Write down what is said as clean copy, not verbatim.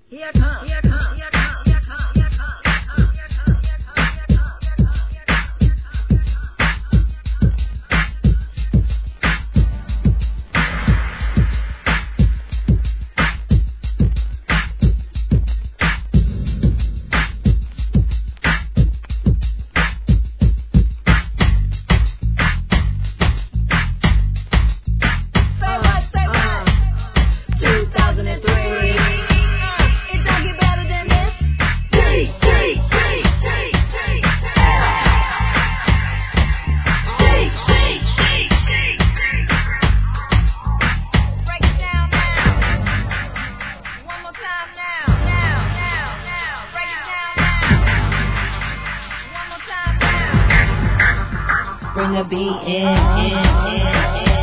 Here come, here come, here come, here come, here come, here come, here come, here come, here come, here come, here come, here Bring the beat in.